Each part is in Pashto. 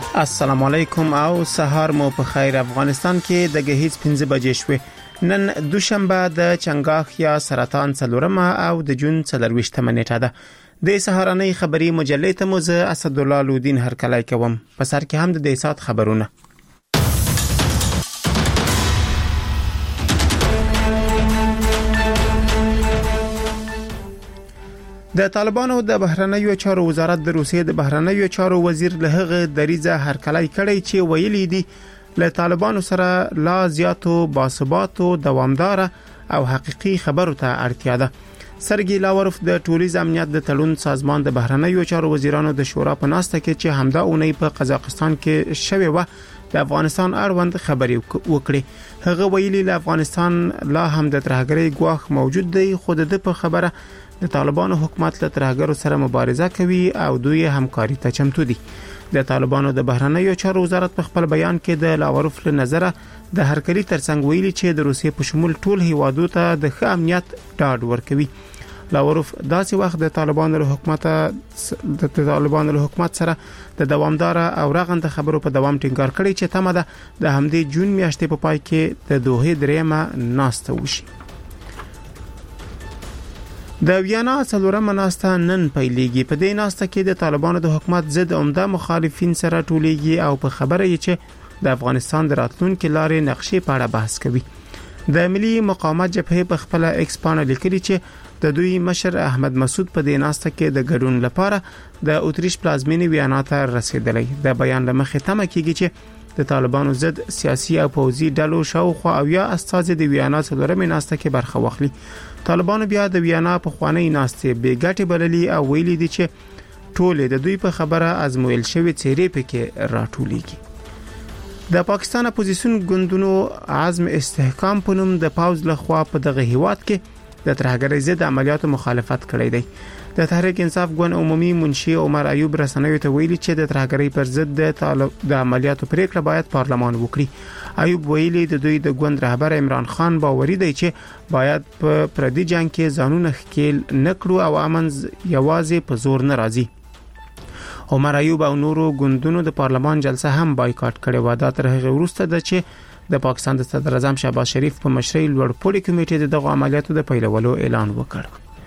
السلام علیکم او سهار مو په خیر. افغانستان کې د غهیز 15 بجې شوې. نن دوشنبه د چنګاخ یا سرطان څلورمه او د جون 24مه نیټه ده. د سهارنۍ خبری مجلې ته مو زه اسدالله لودین هرکلی کوم. په سر کې هم د دې سات خبرونه. د طالبانو د بهرنیو چارو وزارت د روسیې د بهرنیو چارو وزیر له هغه دریزه هرکلی کړی چې ویلي دي له طالبانو سره لا زیاتو باثباتو دوامدار او حقيقي خبرو ته اړتیا ده. سرګي لاوروف د ټولیز امنیت د تړون سازمان د بهرنیو چارو وزیرانو د شورا په ناسته کې چې همدا اونۍ په قزاقستان کې شوې و د افغانستان اړوند خبري وکړي. هغه ویلي له افغانستان لا هم د ترهګرۍ ګواښ موجود دی، خو د په خبره د طالبانو حکومت له ترهګرو سره مبارزه کوي او دوی همکاري ته چمتو دي. د طالبانو د بهرنیو چارو وزارت په خپل بیان کې د لاوروف له نظره د هرکلی ترڅنګ ویلي چې د روسیې په شمول ټول هیوادو ته د ښه امنیت ډاډ ورکوي. لاوروف داسې وخت د طالبانو له حکومت سره د دوامدار او رغنده خبرو په دوام ټینګار کړی چې تمه ده د همدې جون میاشتې په پای کې د دوه درېمه ناسته وشي. د ویانا څلورمه ناسته نن پیلېږي. په دې ناسته کې د طالبانو د حکومت ضد عمده مخالفین سره ټولېږي او په خبره یې چې د افغانستان د راتلونکو لارې نقشې په اړه بحث کوي. د ملي مقاومت جبهه په خپل ایکس پاڼه لیکلي چې د دوی مشر احمد مسعود په دې ناسته کې د ګډون لپاره د اتریش پلازمینې ویانا ته رسیدلی. د بیان لمخې تمه کیږي چې د طالبانو ضد سیاسي او پوځي ډلو شاوخوا او یا استازي د ویانا څلورمه ناسته کې برخه واخلي. طالبانو بیا د ویانا په خوانی ناسته به ګټه بللي او ویلي دي چې ټول د دوی په خبره ازمویل شوی چیرې پکې راټولېږي. د پاکستان اپوزیسیون ګوندونو عزم استحکام په نوم د پاوز لخوا په دغه هیواد کې د ترهګرۍ ضد عملیاتو مخالفت کړی دی. د تحریک انصاف ګوند عمومي منشي عمر ایوب رسنیو ته ویلي چې د ترهګرۍ پر ضد د عملیاتو پریکړه باید پارلمان وکړي. ایوب ویلي د دوی د ګوند رهبر عمران خان باوري دی چې باید په پردي جنگ کې ځانونه ښکیل نکړو او امن یوازې په زور نه راځي. عمر ایوب او نورو ګوندونو د پارلمان جلسه هم بایکاټ کړې و. دا تر هغه وروسته ده چې د پاکستان د صدر اعظم شهباز شریف په مشرۍ لوړپوړي کمیټې دغه عملیاتو د پیلولو اعلان وکړ.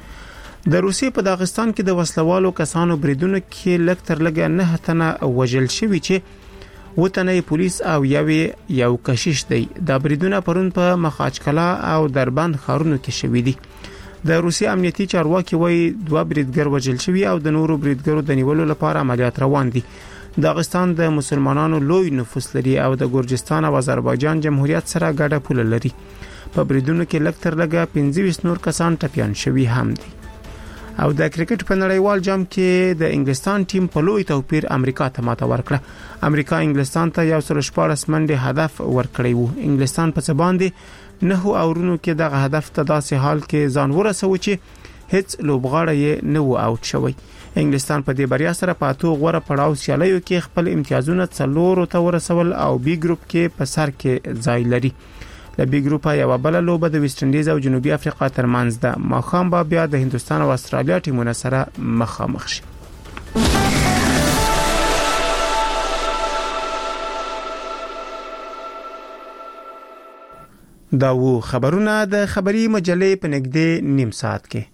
د روسیې په داغستان کې د وسلوالو کسانو بریدونو کې لږ تر لږه 9 تنه وژل شوي چې وتنه پولیس او یو کشیش دی. دا بریدونه پرون په مخاچکلا او دربند ښارونو کې شوي دي. د روسیې امنیتي چارواکي وایي 2 بریدګر وژل شوي او د نورو بریدګرو د نیولو لپاره عملیات روان دي. داغستان د مسلمانانو لوی نفوس لري او د ګورجستان او آذربایجان جمهوریت سره ګډه پوله لري. په بریدونو کې لږ تر لږه 25 نور کسان ټپيان شوي هم دي. او د کرکټ په نړیوال جام کې د انګلستان ټیم په لوی توپیر امریکا ته ماته ورکړه. امریکا انګلستان ته 114 منډه هدف ورکړی وو. انګلستان په څه باندې 9 اورونو کې دغه هدف ته داسې حال کې ځان ورسوي چې هیڅ لوبغاړی یې نه و اوټ شوی. انګلستان په دې بریا سره په 8 غوړه پړاو سیالیو کې خپل امتیازونه 4 ته ورسول او بي ګروپ کې په سر کې ځای لري. د بي ګروپ یو بل لوبه د ویسټ انډیز او جنوبي افریقا ترمنځ ده. ماخام بیا د هندستان او استرالیا ټیمونو سره مخامخ شي. دا وو خبرونه د خبری مجلې په نږدې نیم ساعت کې.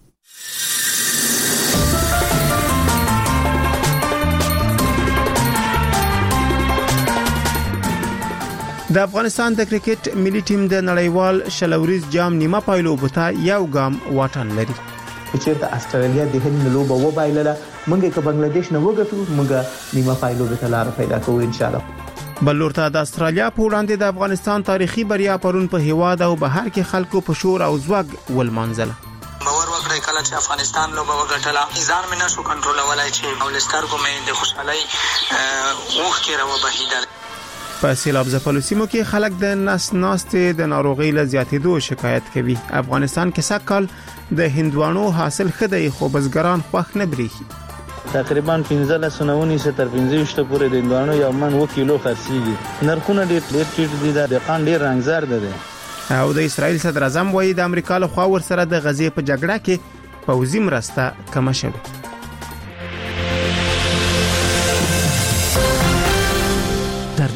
د افغانستان د کرکټ ملي ټیم د نړیوال شلوریز جام نیمه پایلوبو ته یو ګام واټن لري. چې د استرالیا د هند لوبه و بایلله موږ که بنگلاديش نه وګټو موږ نیمه پایلوبو ته لار پیدا کوو ان شاء الله. بلور ته د استرالیا په وړاندې د افغانستان تاریخي بریا پرون په هیواد او بهر کې خلکو په شور او زوګ ولمانځله. باور وکړئ کله چې افغانستان لوبه وګټله ځان مې نشو کنټرولولای چې اولسترګو مې د خوشحالۍ اوښ کې راو بهیدل. په سیلاب ځپلو سیمو کې خلک د ناستې د ناروغۍ له زیاتېدو شکایت کوي. افغانستان کې سږ کال د هندوانو حاصل ښه دی خو بزګران خوښ نه بریښي. تقریبا 15 تر 15 پورې د هندوانو یو من 2 کیلو خرڅيږي. نرخونه ډېر ټیټ دي. د قان ډېر رنگزار دي. او د اسرائیل صدر اعظم وایي د امریکا له خوا ور سره د غزې په جګړه کې پوځي مرسته کم شوه.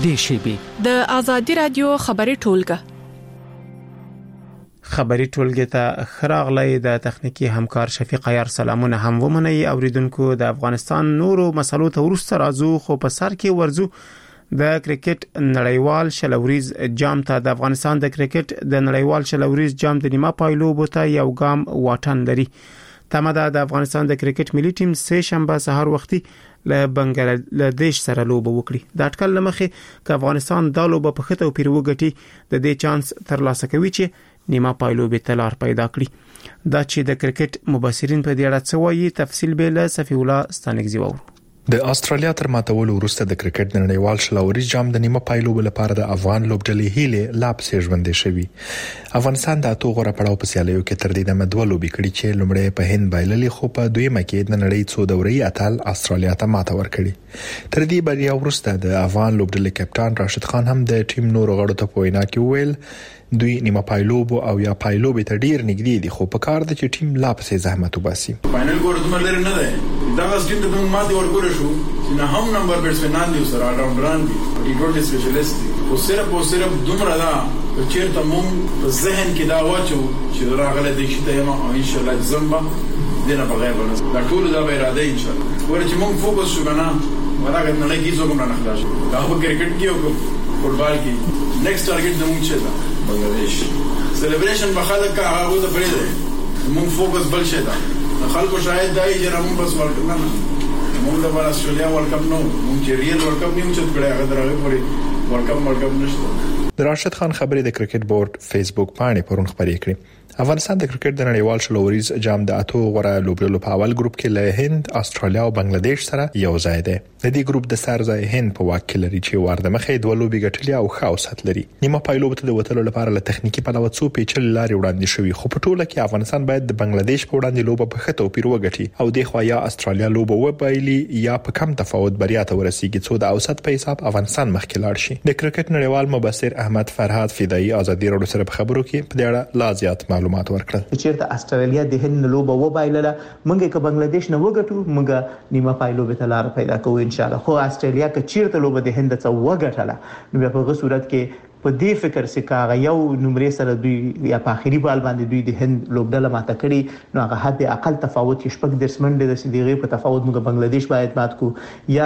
نږدې شي. د آزادي رادیو خبري ټولګه خبري ټولګه ته خراغلی د تخنیکی همکار شفیق عیار سلامونه هم ومني. اوریدونکو د افغانستان نورو مسلو ته ورسره راځو، خو په سر کې ورزو د کرکټ نړیوال شلوریز جام ته. د افغانستان د کرکټ د نړیوال شلوریز جام د نیمه پایلو بوته یو ګام واټن لري. تمه د افغانستان د کرکټ ملي ټیم سه شنبه سهار وختي له بنگلاديش سره لوبه وکړي. د اټکل لمخې ک افغانستان د لوبه په خته او پیرو غټي د دې چانس تر لاسه کوي چې نیمه پایلو به تلار پیدا کړي. دا چې د کرکټ مبصرین په دې اړه څه وایي، تفصیل به له صفی الله ستانګزی وورو. د استرالیا تر ماتولو وروسته د کرکټ نړیوال شلوریز جام د نیمه پایلو لپاره د افغان لوبډلې هیله لا پسې ژوندې شوی. افغانستان د اتو غوړه پړاو په سیالیو کې تر دې د مدولو بکړي چې لومړی په هند بایللې، خو په دویمه کې د نړۍ څو دوري اتل استرالیا ته ماته ورکړي. تر دې بریا وروسته د افغان لوبډلې کپټان راشد خان هم د ټیم نور غړو ته په وینا کې ویل دوی نیمه پایلوب او یا پایلوب ته ډیر نږدې دي، خو په کار د ټیم لا پسې زحمت وباسي. فائنل ګورډ ملر نه ده دا غس ټیم ته ماته ورکول شو چې نه هم نمبر بیټسمنان دي سره راوندران دي ټي 20 سپیشلیست دي او صرف دومره دا چې ته مون په ذهن کې دا واچو چې راغله د شي ته ما ان شاء الله زمبا دینه بغیر ونه دا ټول دا به اراده ان شاء الله ورته مون فوکس شو کنه ورته نه لګي زو کوم نه خلاص دا په کرکټ کې او فوټبال کې نیکسټ ټارګټ زموږ څه ده بنگلاديش. سلیبریشن بخاله کا هغه د پرېده مون فوکس بل شي دا خلکو شاید دای چې رمون بس ورکړه نه مونږ د استرالیا ورلد کپ نو مونږ چې ریل ورلد کپ نیو چې کړه هغه درغه پورې ورلد کپ نشته. د راشد خان خبرې د کرکټ بورډ فیسبوک باندې پرون خبرې کړې. افغانستان د کرکټ د نړیوال شلوریز جام د اتو غوړه لوبډلو په اول ګروپ کې له هند، استرالیا او بنگلاديش سره یو ځای دی. د دې ګروپ د سر ځای هند په واک کې لري چې ورده مخې دوه لوبي ګټلې او ښه اوسط لري. نیمه پایلو ته د وټلو لپاره له تخنیکی پلوه څو پیچل لارې وړاندې شوې، خو په ټوله کې افغانستان باید د بنگلاديش په وړاندې لوبه په خته او پیرو غټي او د خو یا استرالیا لوبه وبایلی یا په کم تفاوت بریا ته ورسیږي څو د اوسط په حساب افغانستان مخکې لاړ شي. د کرکټ نړیوال مبصر احمد فرهاد فدایی آزادي رادیو سره په خبرو کې په دې اړه لا زیات معلومات ورکړل. چیرته استرالیا د هند لوبه وبایلله مونږه ک بنگلاديش نه وګټو مونږه نیمه پایلو به تلار پیدا کوو ان شاء الله. خو استرالیا ک چیرته لوبه د هند څخه وګټله نو په هغه صورت کې په دې فکر سي کاغه یو نمرې سره دوی یا په اخیری بال باندې دوی د هند لوبډله ماته کړي نو هغه حد اقل تفاوت شپږ درسمنډ د سیدغه په تفاوت موږ بنگلاديش باید مات کو یا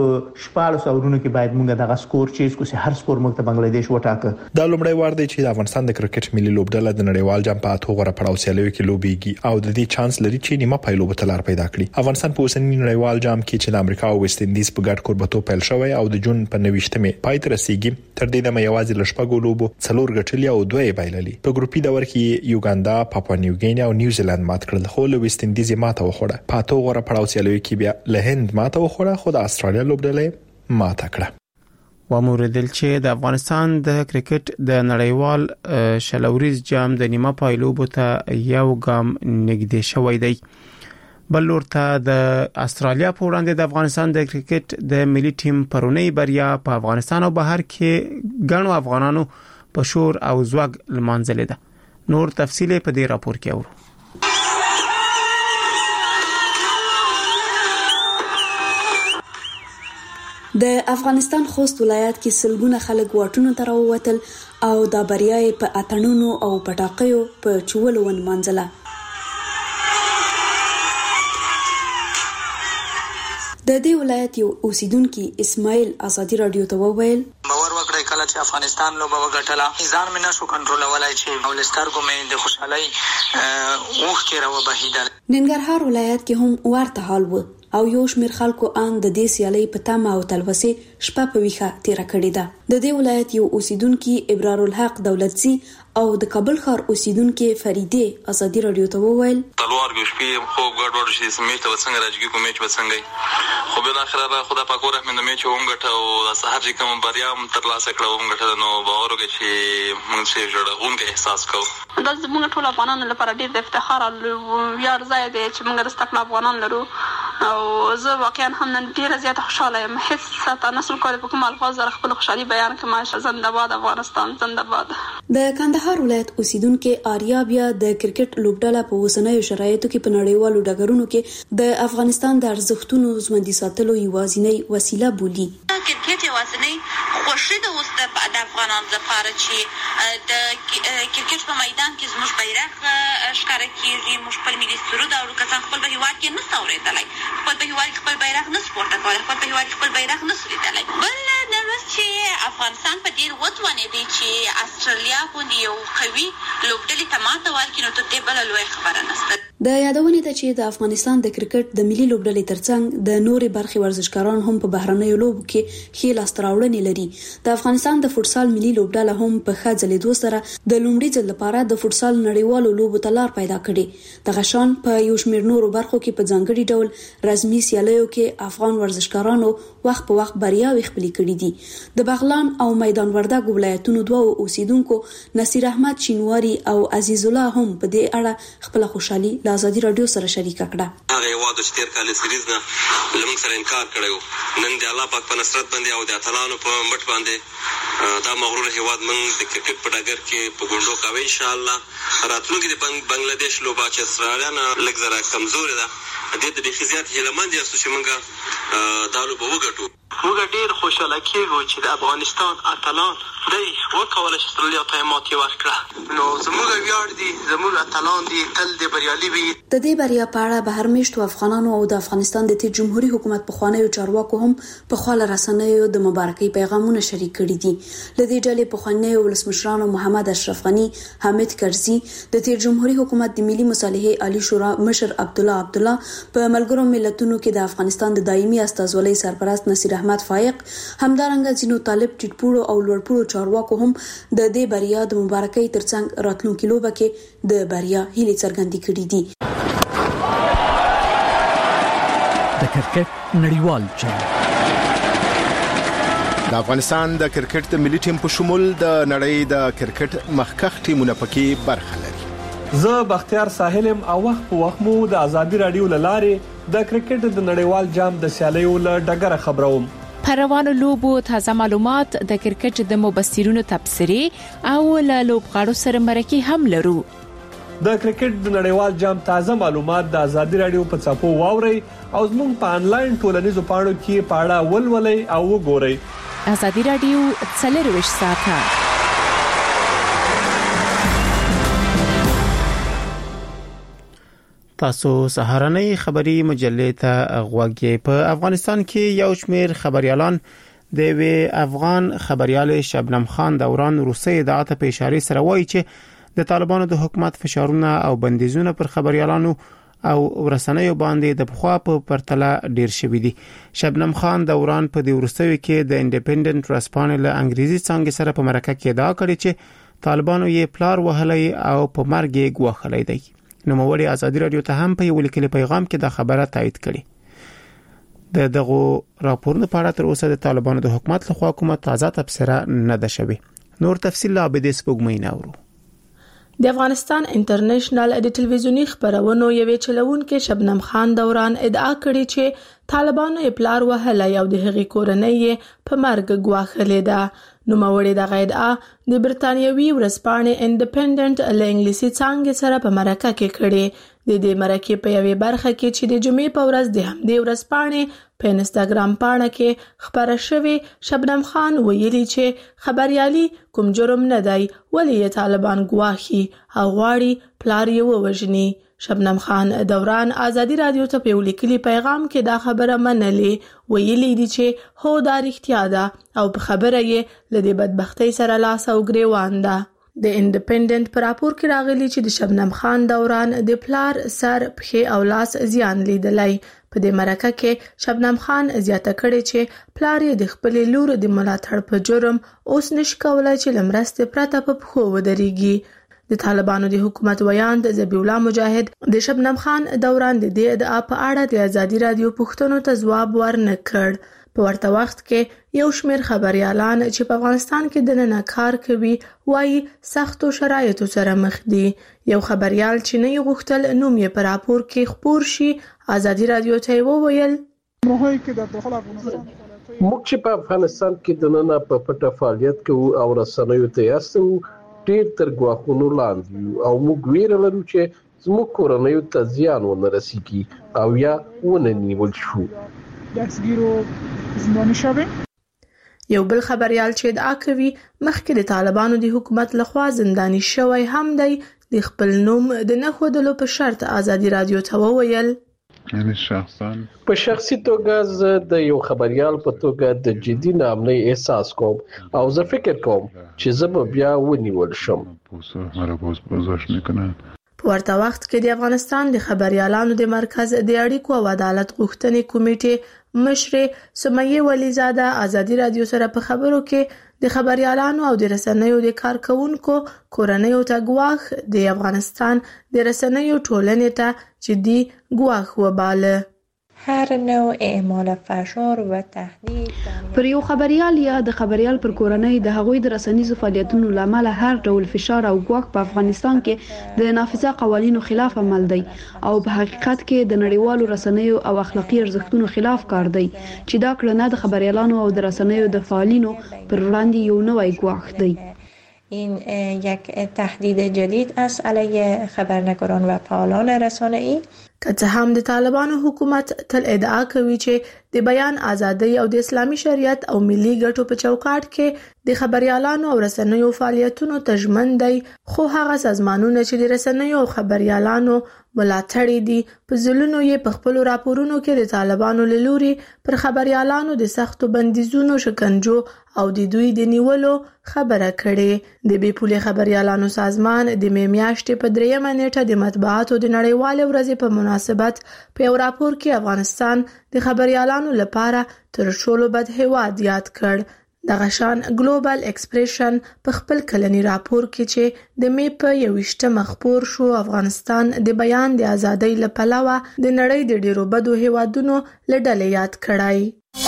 شپږ سورونو کې باید موږ دغه سکور چیز کو سي هر سکور موږ ته بنگلاديش وټاکه. دا لومړی وار دی چې د افغانستان د کرکټ ملي لوبډله د نړیوال جام په اتو غوړه پړاو سیالیو کې لوبيږي او د دې چانس لري چې نیمه پایلو به تلار پیدا کړي. افغانستان په اوسنی نړیوال جام کې چې د امریکا او ویسټ اندیز په ګډ کوربتو پیل شوی او د جون په 29مه پای ته رسیدي. تر دې د یوازې لشپږو لوبو څلور ګټلې او دوه بایللې. په ګروپي دور کې یوګاندا، پاپوا نیو ګینیا او نیوزیلند مات کړل، خو له ویسټ اندیز ماته وخوړه. په اتو غوړه پړاو سیالیو کې بیا له هند ماته وخوړه، خو د استرالیا لوبډله ماته کړه. وموردل چې د افغانستان د کرکټ د نړیوال شلوریز جام د نیمه پایلو ته یو ګام نږدې شوی دی. بل لور ته د استرالیا په وړاندې د افغانستان د کرکټ د ملي ټیم پرونی بریا په افغانستان او بهر کې ګڼو افغانانو په شور او زوګ لمانځلې ده. نور تفصیل په دې راپور کې اورو. د افغانستان خوست ولایت کې سلګونه خلک واټونو ته راووتل او دا بریا په اتڼونو او پټاقیو په چولو ونمانځله. د دې ولایت یو اوسیدونکو اسماعیل آزادي رادیو ته وویل باور وکړئ کله چې افغانستان لوبه وګټله ځان مې نشو کنټرولولای چې او لسترګو مې د خوشحالۍ اوښ کې راو بهیدل. ننګرهار ولایت کې هم ورته حال و او یو شمېر خلکو ان د دې سیالۍ په تمه او تلوسه شپه په ویخه تیر کړی ده. د دې ولایت یو اوسیدونکو ابرار الحق دولتزی او د کابل ښار اوسیدونکو فریده آزادي رادیو ته وویل تلوار ګشپې خو ګډوډ شي سمیت وڅنګ راځي کوم میچ وڅنګ خو بل اخر را خدا پاک ورحمت میچ ومګټ او سحر چې کوم بریا تر لاسه کړو ومګټ نو باور وکړي چې موږ څه جوړونکو احساس کوو. دا زموږ ټول افغانانو لپاره ډیر د افتخار او ویاړ ځای دی چې موږ د استقلال افغانان لرو او زه واقعا هم نن ډیر زیات خوشاله یم. هیڅ ساته نسل کولی په کوم الفاظ سره خپل خوشحالي بیان کړم. زنده‌باد افغانستان، زنده‌باد. د کندهار ولایت اوسیدونکو آریا بیا د کرکټ لوبډله په اوسنیو شرایطو کې په نړیوالو ډګرونو کې د افغانستان د ارزښتونو ژوندۍ ساتلو یوازینی وسیله بولي. کرکټ یوازینی خوشي ده اوس د افغانانو لپاره چې د کرکټ په میدان کې زموږ بیرغ ښکاره کیږي، موږ خپل ملي سرود او کسان خپل په هیواد کې نه اورېدلی، خپل په هیواد کې خپل بیرغ نه سپورته کولی، خپل په هیواد کې خپل بیرغ نه لیدلی. بل دا ورځ چې افغانستان په ډېر وتوانېدی چې استرالیا غوندې یو قوي لوبډلې ته ماته ورکړي، نو تر دې بله لویه خبره نشته. د یادونې ده چې د افغانستان د کرکټ د ملي لوبډلې ترڅنګ د نورې برخې ورزشکاران هم په بهرنیو لوبو کې ښې لاسته راوړنې لري. د افغانستان د فوټسال ملي لوبډله هم په ښه ځلېدو سره د لومړي ځل لپاره د فوټسال نړیوالو لوبو ته لار پیدا کړې. دغه شان په یو شمېر نورو برخو کې په ځانګړي ډول رسمي سیالیو کې افغان ورزشکارانو وخت په وخت بریاوې خپلې کړې دي. د بغلان او میدان وردګ ولایتونو دوه اوسیدونکو نصیر احمد شینواری او عزیز الله هم په دې اړه خپل خوشحالي د ازادي رادیو سره شریک کړه. هغه یواد چې تیر کال سریز نه لمن سره انکار کړو، نن د الله پاک په نصرت باندې او د اتلانو په مټ باندې دا مغرور هیواد من د کرکټ په ډګر کې په ګوندو کوي. ان شاء الله راتلونکي د بنگلاديش لوبه چې استرالیا نه لږ زره کمزوري ده، د دې خزيات هیلمند یو چې موږ دا لوبه وګټو. موږ ډیر خوشاله کېږو چې د افغانستان اتلان دی وکولای شي استرالیا ته ماتې ورکړه. نو زموږ ویاړ دي، زموږ اتلان دي تل د بریالي وي. د دې بریا په اړه بهرمېشتو افغانانو او د افغانستان د جمهوریت حکومت په خوانیو چارواکو هم په خواله رسنیو د مبارکۍ پیغامونه شریک کړي دي. لدې ډلې په خوانیو ولسمشرانو محمد اشرف غنی، حامد کرزي، د جمهوریت حکومت د ملي مصالحې عالی شورا مشر عبدالله په ملګرو ملتونو کې د افغانستان د دایمي استازولۍ سرپرست نصیر احمد فائق، همدارنګه ځینو طالب ټیټپوړو او لوړپوړو چارواکو هم د دې بریا د مبارکۍ ترڅنګ راتلونکي لوبه کې د بریا هیلې څرګندې کړې دي. د کرکټ نړیوال چل د افغانستان د کرکټ د ملي ټیم په شمول د نړۍ د کرکټ مخکښ ټیمونو پکې برخه لري. زه بختیار ساحلم او وخت په وخت مو د ازادي رادیو لاره د کرکټ د نړیوال جام د سیالیو له ډګره خبروم. پروانو لوبو تازه معلومات، د کرکټ د مبصرینو تبصرې او له لوبغاړو سره مرکه هم لرو. د کرکټ د نړیوال جام تازه معلومات د ازادي رادیو په چاپو واوري او زموږ په انلاین ټولنیزو پاڼو کې پاړه ولولئ او وګورئ. ازادي رادیو 24 ساعته. تاسو سهارنۍ خبری مجلې ته غوږی. په افغانستان کې یو شمېر خبريالان د وی افغان خبريال شبنم خان دوران روسي ادعا په اشاره سره وایي چې د طالبانو د حکومت فشارونه او بندیزونه پر خبريالانو او ورسنیو باندې د بخوا په پرتله ډیر شوي دي. شبنم خان دوران په د ورسوي کې د انډیپندنت رسپانل انګریزي څنګه سره په مرکه کې ادعا کړې چې طالبانو یې پلار وهلای او په مرګ یې ګواښلای دی. نوموړي ازادي رادیو ته هم په یو لیکلي پیغام کې د خبره تایید کړي. دغه راپورونه په اړه تر اوسه د طالبانو د حکومت لخوا کومه تازه تبصره نه ده شوې. نور تفصیل لا به د سپوږمۍ ناورو. د افغانستان انټرنیشنل د ټلویزیونی خبرونو یوې چلوونکې شبنم خان دوران ادعا کړې چې طالبانو یې پلار وهلای او د هغې کورنۍ یې په مرګ ګواښلې ده. نوموړي دغه ادعا د برتانیوي ورځپاڼې انډیپندنت له انګلیسي څانګې سره په مرکه کې کړې. د دې مرکې په یوې برخه کې چې د جمعې په ورځ د همدې ورځپاڼې په انستګرام پاڼه کې خبره شوې، شبنم خان ویلي چې خبريالي کوم جرم نه دی، ولې یې طالبان ګواښي او غواړي پلار یې ووژني. شبنم خان دوران ازادي رادیو ته په لیکلي پیغام کې دا خبره منلې، ویلي دي چې هو دا رښتیا ده او په خبره یې له دې بدبختۍ سره لاس او ګریوان ده. د انډیپندنت پر راپور کې راغلي چې د شبنم خان دوران د پلار سر، پښې او لاس زیان لیدلی. په دې مرکه کې شبنم خان زیاته کړې چې پلار یې د خپل لور د ملاتړ په جرم اوس نشي کولای چې لمرسته پرته په پخو ودرېږي. د طالبانو د حکومت ویاند ذبیح الله مجاهد د شبنم خان دوران د دې ادعا په اړه د ازادي رادیو پوښتنو ته ځواب ورنه کړ. په ورته وخت کې یو شمېر خبريالان چې په افغانستان کې د نن کار کوي وايي سختو شرایطو سره مخ دي. یو خبريال چې نه غوښتل نوم یې په راپور کې خپور شي ازادي رادیو ته وویل موږ چې په افغانستان کې د نن په پټه فعالیت کوو او رسنیو ته یاستو ډیر تر ګواښونو لاندې او موږ ویره لرو چې زموږ کورنیو ته زیان ونه رسیږي او یا ونه نیول شو. یو بل خبريال چې ادعا کوي مخکې د طالبانو د حکومت لخوا زنداني شوی هم دی د خپل نوم د نه ښودلو په شرط ازادي رادیو ته وویل په شخصي توګه زه د یو خبريال په توګه د جدي نامنۍ احساس کوم او زه فکر کوم چې زه به بیا ونیول شم. په ورته وخت کې د افغانستان د خبريالانو د مرکز د اړیکو او عدالت غوښتنې کمیټې مشر سمیه ولیزاده ازادي رادیو سره په خبرو کې د خبريالانو او د رسنیو د کارکونکو کورنیو ته ګواښ د افغانستان د رسنیو ټولنې ته جدي ګواښ وباله. هر نوع اعمال فشار و تهدید پر یو خبريال یا د خبريال پر کورنۍ د هغوی د رسنیزو فعالیتونو لامل هر ډول فشار او ګواښ په افغانستان کې د نافذه قوانینو خلاف عمل دی او په حقیقت کې د نړیوالو رسنیو او اخلاقی ارزښتونو خلاف کار دی چې دا کړنه د خبريالانو او د رسنیو د فعالینو پر وړاندې یو نوی ګواښ دی. این یک تهدید جدید است علیه خبرنگاران و فعالان رسانه‌ای. که څه هم د طالبانو حکومت تل ادعا کوي چې د بیان ازادي او د اسلامي شریعت او ملي ګټو په چوکاټ کې د خبريالانو او رسنیو فعالیتونو ته ژمن دی، خو هغه سازمانونه چې د رسنیو او خبريالانو ملاتړي دي په ځلونو یې په خپل راپورونو کې د طالبانو له لوري پر خبريالانو د سختو بندیزونو، شکنجو او د دوی د نیولو خبره کړې. د بې پولې خبريالانو سازمان د میاشتې په 3 نیټه د مطبوعاتو د نړیوالې ورځې په مناسبت په یو راپور کې افغانستان د خبريالانو لپاره تر ټولو بد هیواد یاد کړ. دغه شان ګلوبل ایکسپریشن په خپل کلنی راپور کې چې د می په 21 خپور شو، افغانستان د بیان د ازادۍ لپاره د نړۍ د ډیرو بدو هیوادونو له ډلې یاد کړای.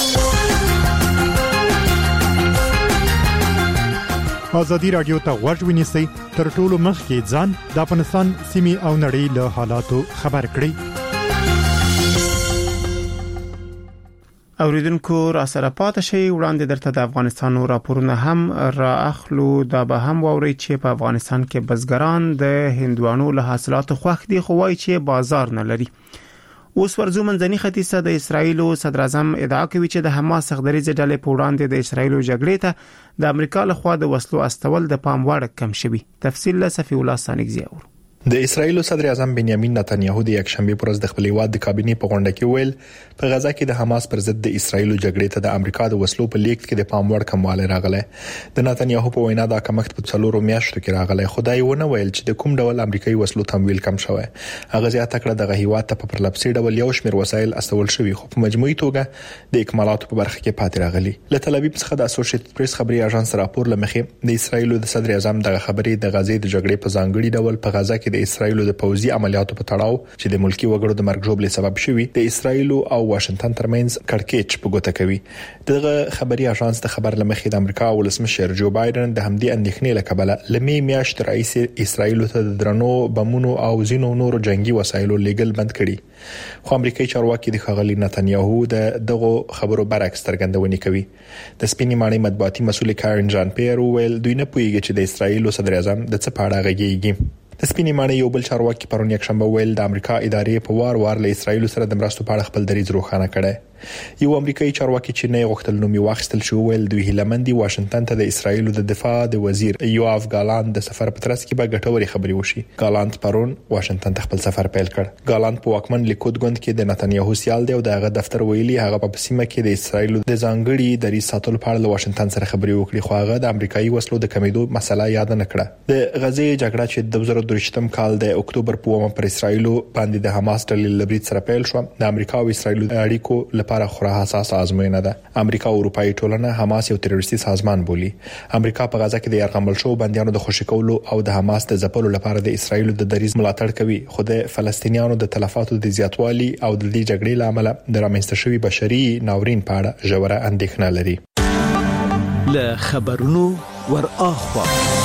ازادي رادیو ته غوږ ونیسئ، تر ټولو مخکې ځان د افغانستان سیمې او نړۍ له حالاتو خبر کړئ. اوریدونکو را سره پاتې شي، وړاندې درته د افغانستان راپورونه هم را اخلو. دا به هم ووري چې په افغانستان کې بزګران د هندوانو له حاصلاتو خوښ دي، خو وايي چې بازار نه لري. اوس ورزو منځني ختیځ د اسرایل صدر اعظم ادعا کوي چې د حماس غدریزه ډلې په وړاندې د اسرایل جګړې ته د امریکا لخوا د وسلو استول د پام وړ کم شوی. تفصیل له صفی الله سانګزی اور. د اسرایل صدر اعظم بنیامین نتانیاهو د یکشنبه پر ورځ د خپل هیواد د کابینې په غونډه کې ویل په غزا کې د حماس پر ضد د اسرایل جګړې ته د امریکا د وسلو په لیږد کې د پام وړ کمواله راغله. د نتانیاهو په وینا دا کمښت په 4 میاشتو کې راغله، خدای ونه ویل چې د کوم ډول امریکایي وسلو تمویل کم شوی. هغه زیاته کړه د هیواد ته په پرلپسې ډول یو شمېر وسایل استول شوی، خو په مجموعي توګه د اکمالاتو په برخه کې پاتې راغلي. له تل ابیب څخه د اسوسییټډ پریس خبري اژانس راپور لمخې د اسرایل د صدر اعظم د خبرې د غزې د جګړې په ځانګړي ډول په غزا کې د اسرایل د پوځي عملیاتو په تړاو چې د ملکی وګړو د مرګ ژوبلې سبب شوی د اسرایل او واشنگټن ترمنځ کړکېچ په ګوته کوي. دغه خبري اژانس د خبر لمخې د امریکا ولسمشر جو بایدن د همدې اندېښنې له کبله لمې میاشت رئیس اسرایل ته د درنو بمونو او زینو نورو جنگي وسایلو لیګل بند کړي، خو امریکایي چارواکي د خغلی نتانیاهو دغه خبرو برعکس څرګندونې کوي. د سپینې ماڼۍ مطبوعاتي مسؤل کارن جان پیر ویل دوی نه پوهیږي چې د اسرایل صدر اعظم د څه په اړه غږیږي. د سپینې ماڼۍ یو بل چارواکي پرون یکشنبه ویل د امریکا ادارې په وار له اسرایل سره د مرستو په اړه خپل دریځ روښانه کړي. یو امریکایي چارواکي چې نه غوښتل نومي واخیستل شو ویل دوی هیلمندي واشنگټن ته د اسرایل د دفاع د وزیر یوآف ګالاند د سفر په ترڅ کې به ګټوري خبري وشي. ګالاند پرون واشنگټن ته خپل سفر پیل کړ. ګالاند په واکمن لیکود غوند کې د نتانیاهو سیال دی او دغه دفتر ویلي هغه په سیمه کې د اسرایل د ځانګړي دریځ ساتلو په اړه له واشنگټن سره خبري وکړي، خو هغه د امریکایي وسلو د کمیدو مسله یاد نه کړه. د غزې جګړه چې د 2023 کال د اکتوبر په 1 پر اسرایل باندې د حماس ډلې لبرید سره پیل شو، د امریکا او اسرایل اړیکو لپاره خورا حساس آزموینه ده. امریکا او اروپאי ټولنه حماس یو تروریستي سازمان بولي. امریکا په غزا کې د یرغمل شو بندیانو د خوشی کولو او د حماس د ځپلو لپاره د اسرایل د دریځ ملاتړ کوي، خو د فلسطینیانو د تلفاتو د زیاتوالي او د دې جګړې لامل د رامنځته شوی بشري ناورین په اړه ژوره اندېښنه لري. له خبرونو ور اخوا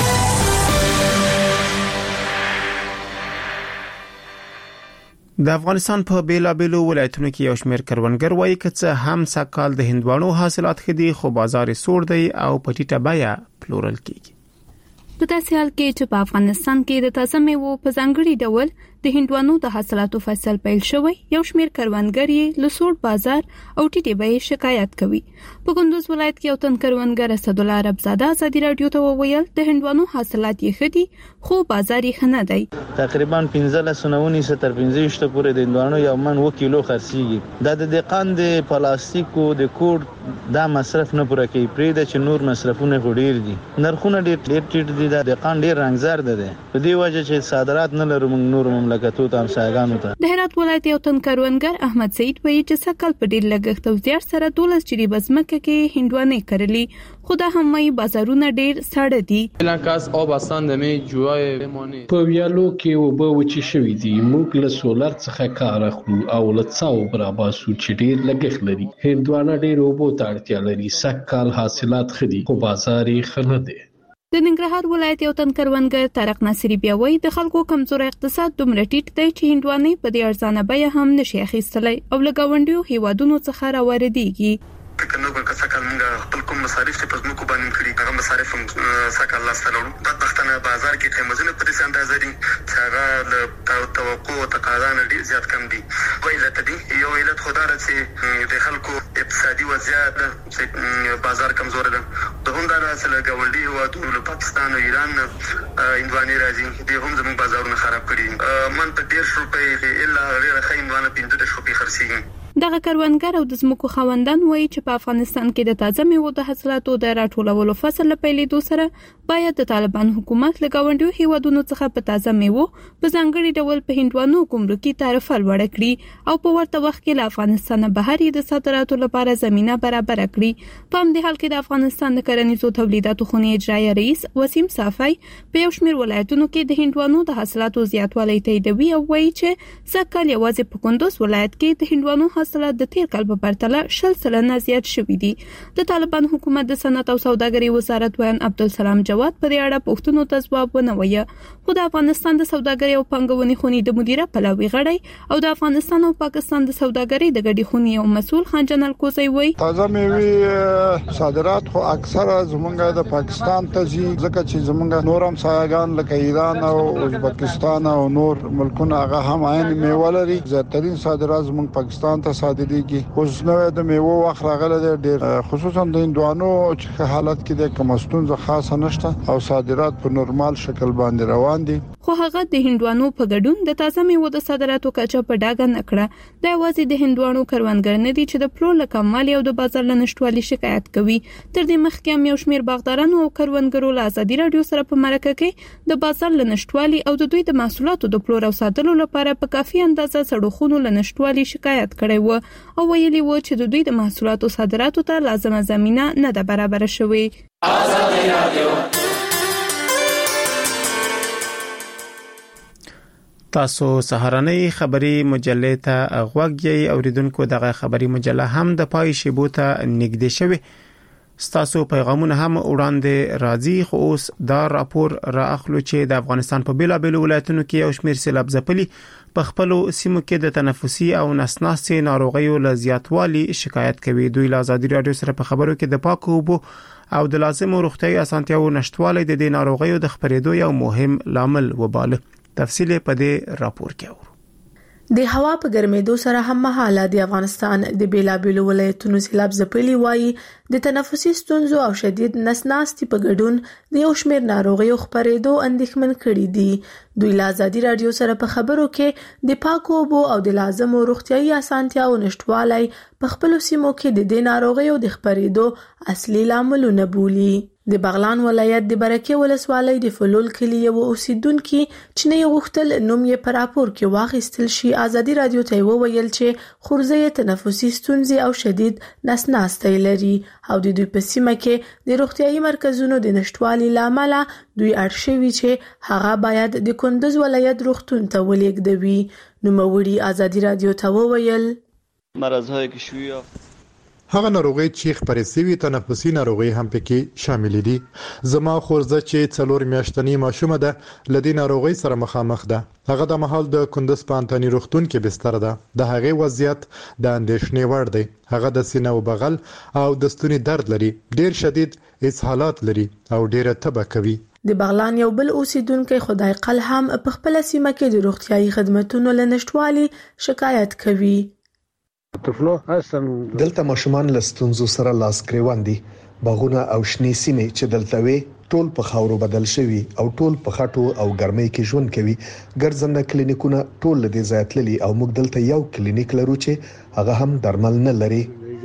د افغانستان په بیلابیلو ولایتونو کې یو شمېر کروندګر وایي چې هم سکهال د هندوانو حاصلات خدي خو بازار سوړ دی او په ټیټه بیه پلورل کیږي. په داسې حال کې چې په افغانستان کې د تازه میوو په ځانګړي ډول د هندوانو د حاصلاتو فصل پیل شوی، یو شمېر کروندګر یې له سوړ بازار او ټیټې بیې شکایت کوي. په کندوز ولایت کې یو تن کروندګر اسدالله عربزاده ازادي رادیو ته وویل د هندوانو حاصلات یې ښه دي خو بازار یې ښه نه دی. تقریبا 15 تر 15 پورې د هندوانو یو من 1 کیلو خرڅیږي. دا د دقان د پلاستیکو د کوډ دا مصرف نه پوره کوي، پرې د چې نور مصرفونه ډیر دي، نرخونه ډیر ټیټ دي، د دقان ډیر رنگزار ده. په دې وجه چې صادرات نه لرو موږ نور مملکتونو ته همسایګانو ته. د هرات ولایت یو تن کروندګر احمد سعید وایي چې سکل په ډیر لګښت او زیار سره 12 چری بزمکه کې هندوانې کړلې، خو دا هم یې بازارونه ډیر ساړه دي. لکاس او باستان د می جوای مونی په ویالو کې وبو چې شوی دي، موږ له سولر څخه کار اخلو او له څاو براباسو چې ډیر لګښت لري. هندوانه ډیر وبو ته اړتیا لري، سکل حاصلات خدي خو بازار یې ښه نه دی. د ننګرهار ولایت یو تن کروندګر طارق ناصری بیا وایي د خلکو کمزور اقتصاد دومره ټیټ دی چې هندوانې په دې ارزانه بیه هم نشي اخیستلی او له ګاونډیو هیوادونو څخه راواردېږي. کنه ګل کسکل موږ خپل کوم مصارف چې په موږ باندې کړی هغه مصارف هم سکه الله ستلو د پښتنه بازار کې قیمتونه په دې اندازې دي چې هغه له توقع او تقاضا نه ډیر زیات کم دي. ویلت دي یو علت خدای چې د خلکو اقتصادي وضعیت چې بازار کمزور ده. د هم دا اصل ګاونډي هیوادونو له پاکستان او ایران هندوانې راځي، د هم زموږ بازارونه خراب کړي. من په 1.5 روپۍ الا غیر خیندوانه 15 روپۍ خرڅيږي. دغه کروندګر او د ځمکو خاوندان وایي چې په افغانستان کې د تازه میوو د حاصلاتو د راټولولو فصل له پیلېدو سره باید د طالبان حکومت له ګاونډیو هیوادونو څخه په تازه میوو په ځانګړي ډول په هندوانو ګمرکي تعرفه لوړه کړي او په ورته وخت کې له افغانستان بهر د صادراتو لپاره زمينه برابر کړي. په همدې حال کې د افغانستان د کرنیزو تولیداتو خونې اجرایي رئیس وسیم صافی په یو شمېر ولایتونو کې د هندوانو د حاصلاتو زیاتوالی تاییدوي او وایي چې سږ کال یوازې په کندوز ولایت کې د هندوانو حاصلات د تیر کال په پرتله 60% زیات شوي دي. د طالبان حکومت د صنعت او سوداګرۍ وزارت ویان عبدالسلام جواد په دې اړه پوښتنو ته ځواب ونه وایه، خو د افغانستان د سوداګرۍ او پانګونې خونې د مدیره پلاوي غړی او د افغانستان او پاکستان د سوداګرۍ د ګډې خونې او مسؤل خان جنرال کوزی وایي تازه میوې صادرات خو اکثره زمونږ د پاکستان ته ځي، ځکه چې زمونږ نور هم سایګان لکه ایران او ازبکستان او نور ملکونه هغه هم عین میوه لري. زیاترین صادرات زمونږ پاکستان ته صادري اوس نو د میوه وخت راغله ډېر، خصوصا د هندوانو چې حالت کې د کمستون خاصه نشته او صادرات په نورمال شکل باندې روان دي. خو هغه د هندوانو په ګډون د تازه میوه د صادراتو کچه په ډاګه نکړه. د یوازې د هندوانو کروندګر نه دي چې د پلور له کموالي او د بازار له نشټوالي شکایت کوي. تر دې مخکې هم یو شمېر باغدارانو او کروندګرو له ازادي رادیو سره په مرکه کې د بازار له نشټوالي او د دوی د محصولاتو د پلور او صادرولو لپاره په کافي اندازه سړوخونو له نشټوالي شکایت کړی و او ویلي و چې د دوی د محصولاتو صادراتو ته لازمه زمينه نه ده برابر شوې. ازادي رادیو تاسو سهارنۍ خبری مجلې ته غوږی اوریدونکو. دغه خبری مجله هم د پای شیبو ته نږدې شوه. ستاسو پیغامونه هم وړاندې راځي، خو اوس دا راپور را اخلو چې د افغانستان په بیلابیلو ولایتونو کې یو شمېر سیلاب ځپلي په خپلو سیمو کې د تنفسي او نسناسي ناروغیو له زیاتوالي شکایت کوي. دوی له ازادي رادیو سره په خبرو کې د پاکو اوبو او د لازمو روغتیايي اسانتیاو نشټوالی د دې ناروغیو د خپرېدو یو مهم لامل وباله. تفصیل په دې راپور کې اورو. د هوا په ګرمېدو سره هم مهاله د افغانستان د بیلابیلو ولایتونو سیلاب ځپلي وایي د تنفسي ستونزو او شدید نسناستي په ګډون د یو شمېر ناروغیو خپرېدو اندېښمن کړي دي. دوی له ازادي رادیو سره په خبرو کې د پاکو اوبو او د لازمو روغتیايي اسانتیاو نشټوالی په خپلو سیمو کې د دې ناروغیو د خپرېدو اصلي لاملونه بولي. د بغلان ولایت د برکه ولسوالۍ د فلول کلی یو اوسیدونکو چې نه غوښتل نوم یې پر راپور کې واخیستل شي ازادي رادیو ته وویل چې خورزه تنفسي ستونزې او شدید نسناستي لري او د دوی په سیمه کې د روغتیايي مرکزونو د نشټوالي لامل دوی ارشوي چې هغه باید د کندوز ولایت روغتون ته ولېږدوي. نو موړي ازادي رادیو ته وویل مرزهای که شویه هغه ناروغي چې خپرې سوي تنفسي ناروغي هم پکې شامل دي. زما خورزه چې 4 میاشتنی ماشومه ده لدی ناروغي سره مخامخ ده. هغه د محل د کندوز پانتانی روغتون کې بستر ده. د هغه وضعیت د اندېښنې وړ دی. هغه د سینې او بغل او د ستوني درد لري، ډیر شدید اسهالات لري او ډیره تبه کوي. د بغلان یو بل اوسیدونکو خدای قل هم په خپل سیمه کې د روغتیايي خدماتو لنشټوالي شکایت کوي. دلته ماشومان له ستونزو سره لاس ګریوان دي. باغونه او شنې سیمې چې دلته وي ټول په خاورو بدل شوي او ټول په خټو او ګرمۍ کې ژوند کوي. ګرځنده کلینیکونه ټول له دې ځای تللي او موږ دلته یو کلینیک لرو چې هغه هم درمل نه لري.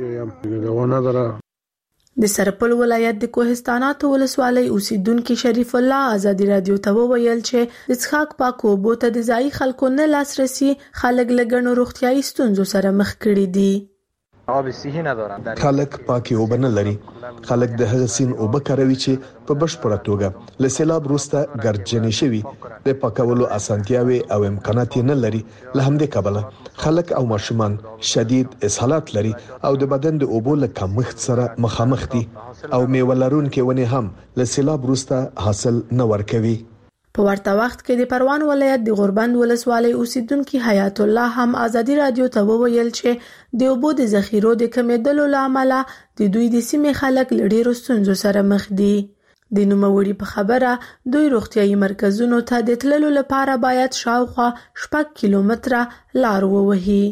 د سرپل ولایت د کوهستانات ولسوالۍ اوسیدونکو شریف الله ازادي رادیو ته وویل چې د څښاک پاکو اوبو ته د ځای خلکو نه لاسرسي خلک لګڼو روغتيایي ستونزو سره مخ کړي دي. خلک پاکي اوبه نه لري. خلک د هغه سین اوبه کاروي چې په بشپړه توګه له سیلاب وروسته ګرځنې شوي د پاکولو اسانتیاوي او امکانات نه لري. له همدې کبله خلک او ماشومان شدید اسهالات لري او د بدن د اوبو له کمښت سره مخامخ دي او میولرونکو ونې هم له سیلاب وروسته حاصل نه ورکوي. په ورته وخت کې د پروان ولایت د غوربند ولسوالۍ اوسیدونکو حیات الله هم ازادي رادیو ته وویل چې د اوبو د ذخیرو د کمیدلو لامل د دوی د سیمې خلک لړې ستونزو سره مخ دي. د نوموړي په خبره دوی روغتيایي مرکزونو ته د تللو لپاره باید شاوخوا 6 کیلومتره لار ووهي.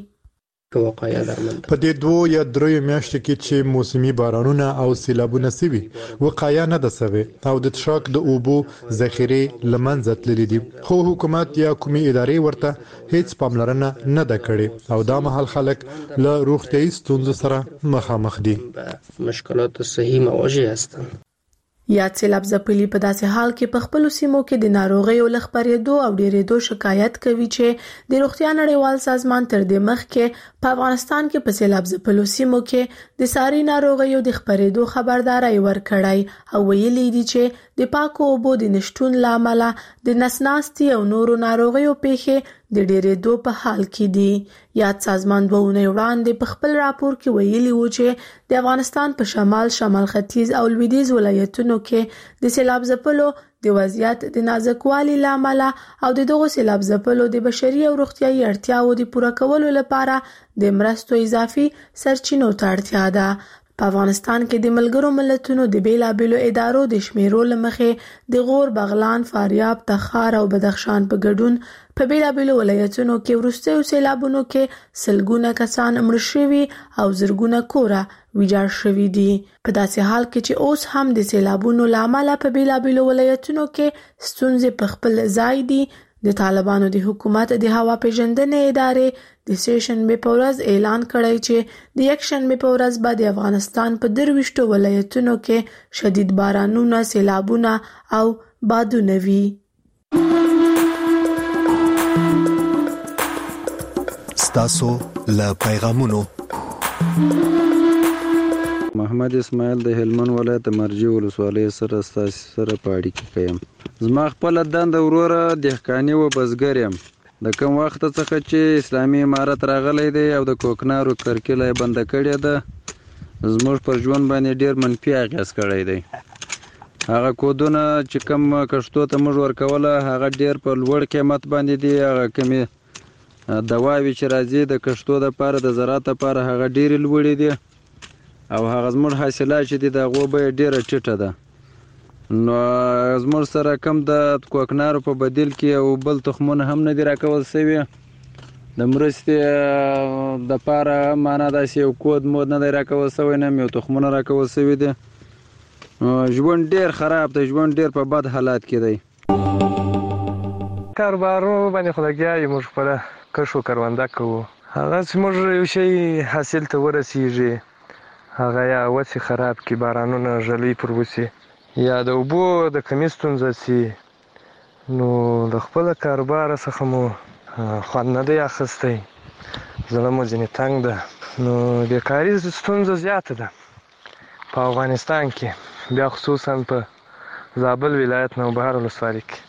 په دې 2 یا 3 میاشتو کې چې موسمي بارانونه او سیلابونه سوي وقایه نه ده سوي او د تشاک د اوبو ذخیره لمنځه تللي دي، خو حکومت یا کومي ادارې ورته هیڅ پاملرنه نه ده کړې او دا مهال خلک له روغتيایي ستونزو سره مخامخ دي. مشکلات صحیح مواجه هستند. یاد سیلاب ځپلي په داسې حال کې په خپل سیمو کې د ناروغیو لخبرېدو او ډېرېدو شکایت کوي چې د روغتیا نړیوال سازمان تر دې مخکې په افغانستان کې په سیلاب ځپلو سیمو کې د ساري ناروغیو د خبرېدو خبرداري ورکړای او ویلي دي چې د پاکو اوبو د نشټون لامل د نسناستي او نورو ناروغیو پیښې د ډېرېدو په حال کې دي. یاد سازمان 2 اونۍ وړاندې په خپل راپور کې ویلي و چې د افغانستان په شمال ختیځ او لویدیځ ولایتونو کې د سیلاب ځپلو د وضعیت د نازکوالي لامل او دغه سیلاب ځپلو د بشري او روغتيایي اړتیاو د پوره کولو لپاره د مرستو اضافي سرچینو ته اړتیا ده. په افغانستان کې د ملګرو ملتونو د بیلابېلو ادارو د شمیرو لمخې د غور، بغلان، فاریاب، تخار او بدخشان په ګډون په بیلابېلو ولایتونو کې وروستیو سیلابونو کې سلګونه کسان مړه شوي او زرګونه کوره ویجاړ شوي دي. په داسې حال کې چې اوس هم د سیلابونو لامل په بیلابېلو ولایتونو کې ستونزې په خپل ځای دي. د طالبانو د حکومت د هوا پیژندنې ادارې د سیشنبه په ورځ اعلان کړی چې د یک شنبه په ورځ به د افغانستان په 23 ولایتونو کې شدید بارانونه، سیلابونه او بادونه وي. ستاسو له پیغامونو محمد اسماعیل د هلمند ولایت مرجی ولسوالۍ سره پاړی کې کوم. زما خپل دنده وروره دهقاني و بزګر یم. د کوم وخت څخه چې اسلامي امارت راغلی دی او د کوکنارو کرکیله بند کړې ده زموږ پر ژوند باندې ډیر منفي اغیز کړی دی. هغه کودونه چې کم کښتو ته موږ ورکوله هغه ډیر په لوړ قیمت باندې دي. هغه کمی دواوی چې راځي د کښتو لپاره د زراعت لپاره هغه ډیر لوړې دي او هغه زموږ حاصلات چې دي د هغو بیه ډیره ټیټه ده. نو زموږ سره کم د کوکنارو په بدیل کې او بل تخمونه هم نه دي راکول سوي. د مرستې د پاره معنا داسې یو کود مود نه دی راکول سوی، نه یو تخمونه راکول سوي دي. ژوند ډیر خراب دی، ژوند ډیر په بد حالات کې دی. کاروبارو باندې خو لګیا یو موږ خپله کښو کرونده کوو. هغه چې موږ یو شی حاصل ته ورسیږي هغه یا وڅې خراب کړي، بارانونه ژلۍ پر وسي یا د اوبو د کمې ستونزه سي، نو د خپله کاروباره څخه مو خوند نه دی اخیستی، زړه مو ځینې تنګ ده. نو بیکاري ستونزه زیاته ده په افغانستان کې، بیا خصوصا په زابل ولایت نوبهار ولسوالۍ کې.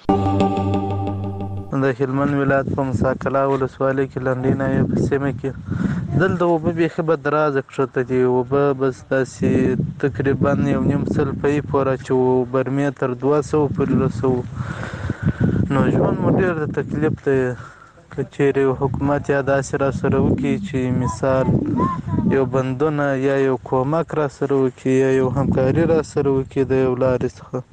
د هلمند ولایت په موسی کلا ولسوالۍ کې لنډۍ ناوې په سیمه کې دلته اوبه بیخي بدرازه کښته دي. اوبه بس داسې تقریبا 1.5 پۍ پورې چې برمې تر 200 پورې رسوو. نو ژوند مو ډېر د تکلیف دی. که چیرې حکومت یا داسې را سره وکړي چې مثال یو بندونه یا یو کومک را سره وکړي یا یو همکاري را سره وکړي د یو لارې څخه،